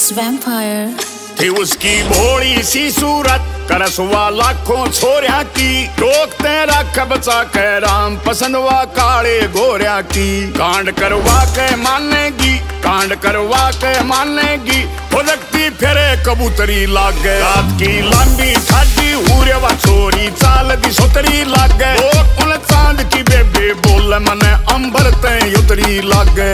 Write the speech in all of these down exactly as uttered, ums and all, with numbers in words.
vampire. थी उसकी भोली सी सूरत करसवा लाखों छोरिया की रोकते रख बचा के राम पसंदवा काले गोरिया की कांड करवा के मानेगी कांड करवा के मानेगी फुदकती फिरे कबूतरी लागे रात की लंबी ठाडी उरेवा छोरी चाल दी सोतरी लागे उन चांद की बेबे बोल मने अंबर ते उतरी लागे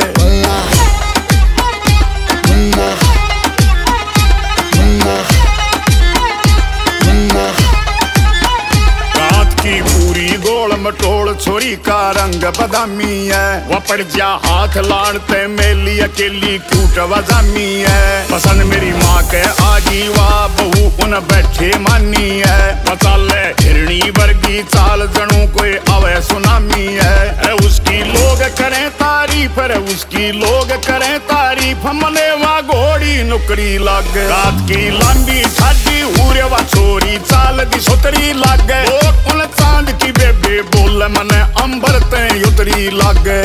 मटोल छोरी का रंग बदामी है वह पड़ जा हाथ लाड़ते मेली अकेली क्यूट वजामी है पसंद मेरी माँ के आजी वाह बहू उन बैठे मानी है मसाले हिरणी वर्गी चाल जनू कोई अवे सुनामी है उसकी लोग करें तारीफ है उसकी लोग करें तारीफ हमने वहाँ घोड़ी नुकरी लाग रात की लंबी ठाडी उरेवा छोरी चाल दी सोतरी लाग उन चांद की बेबे बोल मने अंबर ते उतरी लागे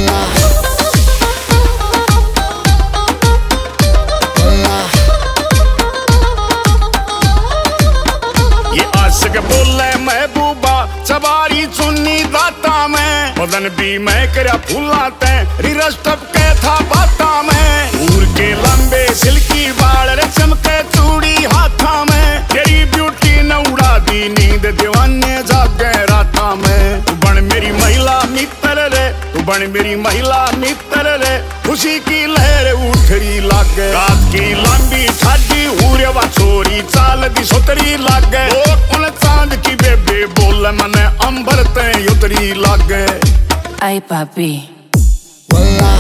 ये आशिक बोले महबूबा चबारी चुन्नी दाता में बदन भी मैं करया फूलाते रिरस टपके था बाता में दूर के लंबे सिल्की बाल रे चमके चूड़ी हाथा में तेरी ब्यूटी न उड़ा दी नींद दीवाने जागे राता में तू बन मेरी महिला मित्र रे तू बन मेरी महिला मित्र रे खुशी की लहर उठरी लागे रात की लंबी ठाडी उरेवा छोरी चाल दी सोतरी लागे उन चांद की बेबे बोल मने अंबर ते उतरी लागे Ay papi.